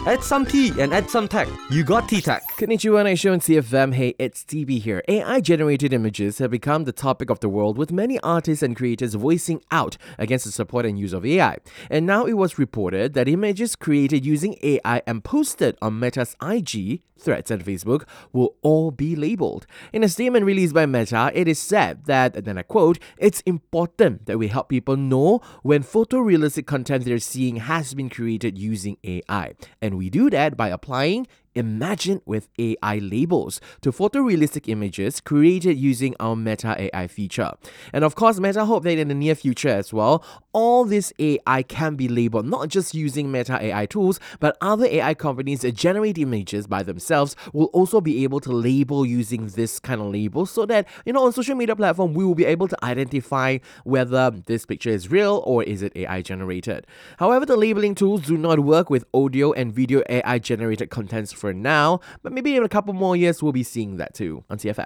Add some tea and add some tech. You got T-Tech. Konnichiwa, Naisho and CFM. Hey, it's TB here. AI-generated images have become the topic of the world, with many artists and creators voicing out against the support and use of AI. And now it was reported that images created using AI and posted on Meta's IG, Threads and Facebook will all be labeled. In a statement released by Meta, it is said that, and then I quote, "It's important that we help people know when photorealistic content they're seeing has been created using AI. And we do that by applying Imagine with AI labels to photorealistic images created using our Meta AI feature." And of course, Meta hope that in the near future as well, all this AI can be labeled not just using Meta AI tools, but other AI companies that generate images by themselves will also be able to label using this kind of label, so that, on social media platform, we will be able to identify whether this picture is real or is it AI generated. However, the labeling tools do not work with audio and video AI generated contents for now, but maybe in a couple more years we'll be seeing that too on TFM.